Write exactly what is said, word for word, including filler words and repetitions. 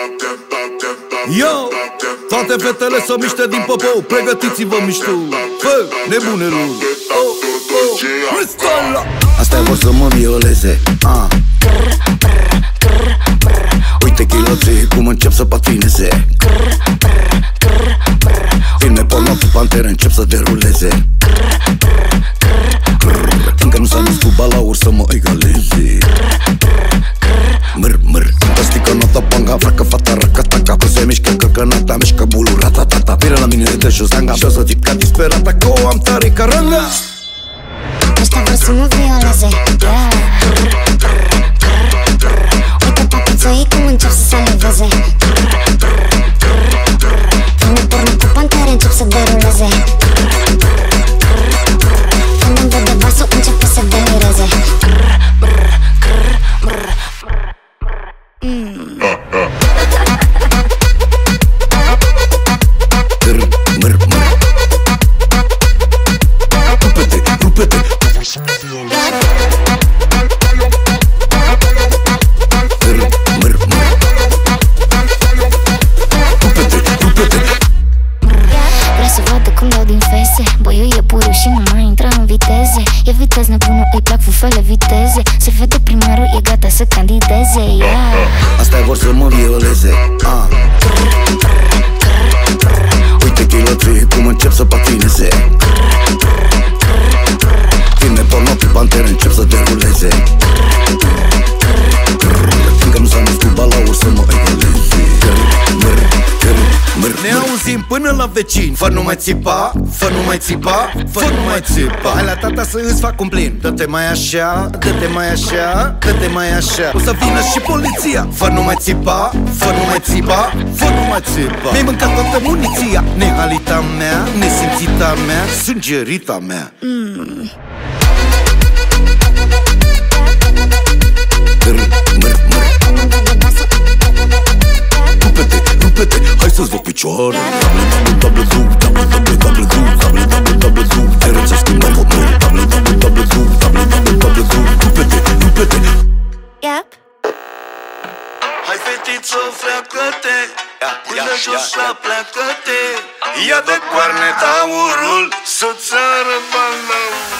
Yo, toate fetele să miște din popou, pregătiți-vă mișto. Fă, nebunelor. Oh, oh, freestyle. Astea vor să mă violeze, ah. Uite chiloții cum încep să patineze. Filme porno cu pantere încep să deruleze. Încă nu s-a născut balaur să mă egaleze. Măr, măr, fantastică nota banga, fracă fata raca-taca. Că se mișcă căcănata, mișcă bulul ratatata. Vine la mine de jos zanga și o să țip ca disperata, că o am tare ca ranga. Ăștia vor să mă violeze, yeah. Uite papuțoii cum încep să saliveze. Filme porno cu pantere încep să deruleze. Când îmi vede vasul începe să delireze. Mm. Măr, măr. Rupe-te, rupe-te. Măr, măr. Rupe-te, rupe-te. Vreau să vadă cum dau din fese. Băiul e puriu și nu mai intră în viteze. E vitez nebunul, îi plac fufele viteze. Se vede primarul, e gata să candideze, yeah. Astea vor să mă violeze, ah. Uite chiloții cum încep să patineze. Filme porno cu pantere încep să deruleze. Încă nu s-a născut balaur să mă egaleze. Măr, măr, măr. Ne auzim până la vecini. Fă nu mai țipa, fă nu mai țipa, fă nu mai țipa. Hai la tata să îți fac un plin. Dă-te mai așa, dă-te mai așa, dă-te mai așa. O să vină și poliția. Fă nu mai țipa, fă nu mai țipa, fă nu mai țipa. Mi-ai mâncat toată muniția. Nehalita mea, nesimțita mea, sângerita mea. Mm. Măr, măr. Rupe-te, rupe-te, hai să-ți văd picioare. Www, www, www, te rățesc în mă www, www, rupe-te, rupe-te. Yep. Hai fetiță, freacă-te, până jos la pleacă-te. Ia de coarne taurul, să-ți ară balaurul.